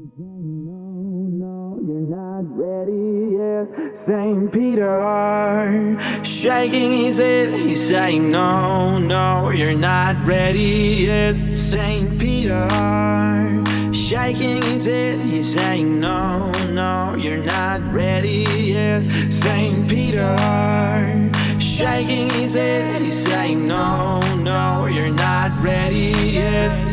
No, no, you're not ready yet. St. Peter, shaking his head, he's saying, no, no, you're not ready yet. St. Peter, shaking his head, he's saying, no, no, you're not ready yet. St. Peter, shaking his head, he's saying, no, no, you're not ready yet.